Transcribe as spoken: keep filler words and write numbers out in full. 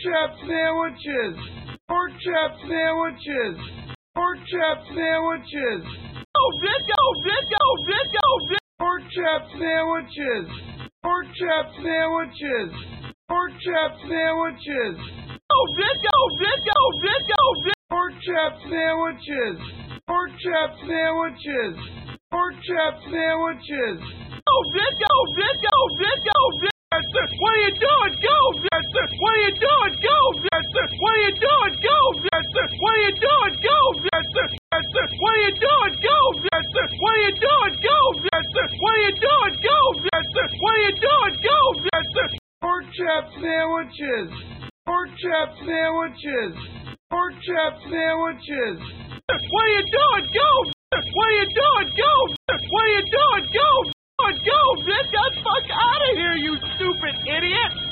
chop sandwiches. Pork chop sandwiches. Pork chop sandwiches. Oh, bitch, oh, bitch, oh, bitch, oh, bitch. Pork chop sandwiches. Pork chop sandwiches. Pork chop sandwiches. Oh, bitch, oh, bitch, oh, bitch, oh, bitch. Pork chop sandwiches. Pork chop sandwiches. Pork chop sandwiches. Oh, bitch, oh, bitch, oh, bitch, oh, bitch. What are you doing? Go, bitch. What are you doing? Go, bitch. What are you doing? Go, bitch. What are you doing? Go, bitch. What are you doing? Go, bitch. What are you doing? Go, bitch. What are you doing? Go, bitch. What are you doing? Go, bitch. Pork chop sandwiches. Pork chop sandwiches. Pork chop sandwiches. What are you doing? Go! What are you doing? Go! What are you doing? Go! Go, bitch! Get the fuck out of here, you stupid idiot!